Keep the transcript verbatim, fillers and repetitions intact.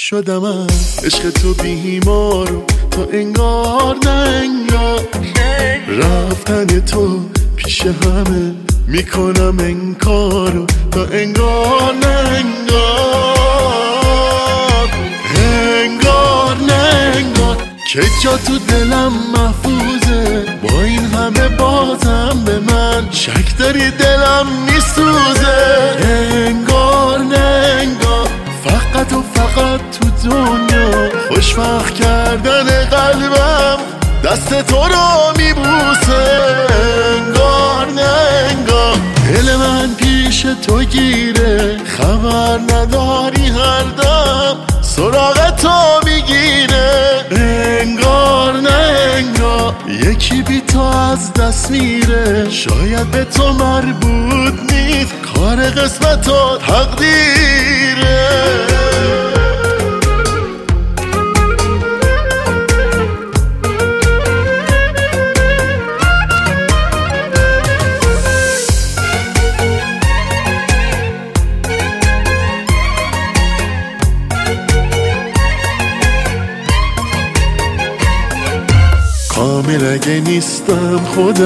شدم از عشق تو بیمار، تا انگار نه انگار رفتن تو پیش همه میکنم انکار، تا انگار نه انگار انگار نه انگار که جا تو دلم محفوظه. با این همه بازم به من شک داری، دلم میسوزه. انگار نه انگار فقط و فقط تو دنیا خوشبخت کردن قلبم دست تو رو میبوسه. انگار نه انگار دل من پیش تو گیره، خبر نداری هر دم سراغ تو میگیره. انگار نه انگار یکی بی تو از دست میره، شاید به تو مربوط نیست، کار قسمت و تقدیره. کامل اگه نیستم خودم